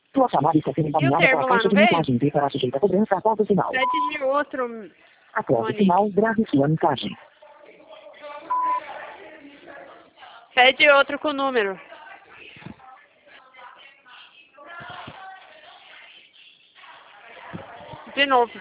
Sua chamada está sendo E o encaminhada termo para a lá caixa não de veio? mensagem e será sujeita a cobrança após o sinal. Pede de outro. Após o Monique. sinal, grave sua mensagem. Pede outro com o número. De novo.